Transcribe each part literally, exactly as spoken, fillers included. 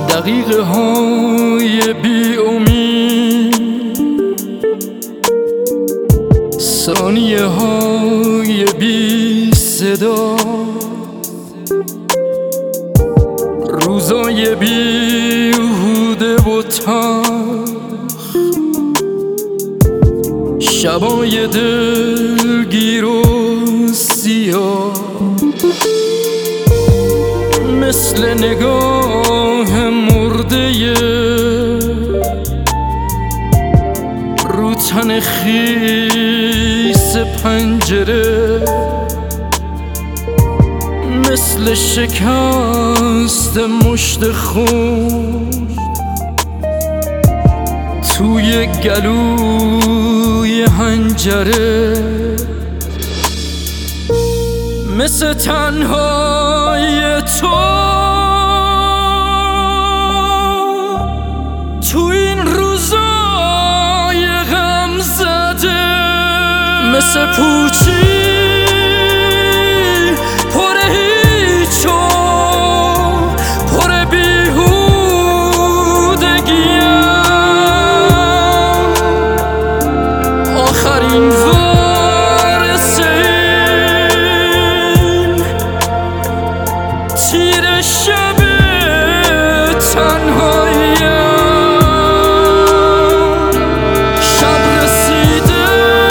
دقیقه های بی امید، ثانیه های بی صدا، روزای بیهوده و تلخ، شبای دلگیر و سیاه، مثل نگاه مرده رو تن خیس پنجره، مثل شکست مشت خون توی گلوی حنجره، مثل تنهای تو تو این روزای غم زده، مثل پوچی پر هیچ و پر بیهودگیم، آخرین وارث این تیر شب تنهاییم. شب رسیده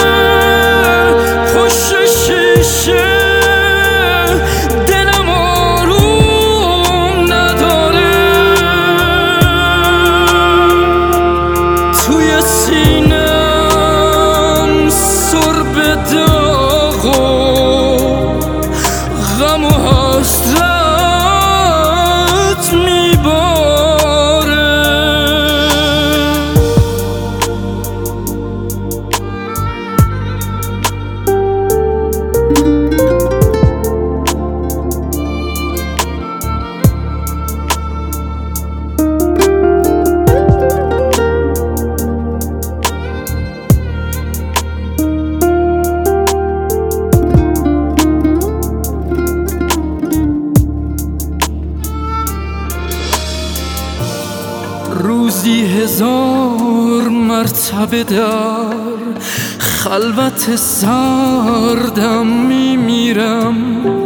پشت شیشه، دلم آروم نداره، توی سینم سرب داغ و غم و حسرت میباره. روزی هزار مرتبه در خلوت سردم میمیرم،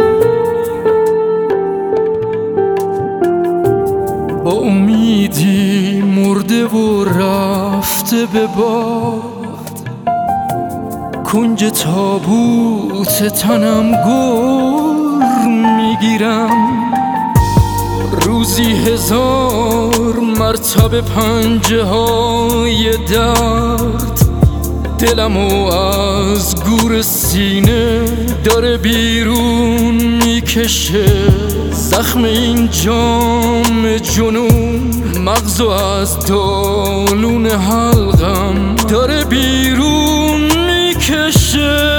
با امیدی مرده و رفته به باد، کنج تابوت تنم گر میگیرم. روزی هزار مرتبه پنجه های درد دلمو از گور سینه داره بیرون میکشه، زخم این جام جنون مغزو از دالون حلقم داره بیرون میکشه،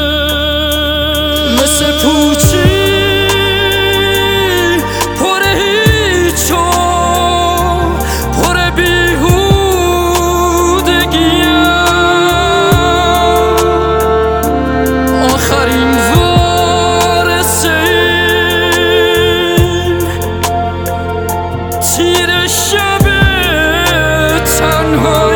مثل پوچی تیر شب تنها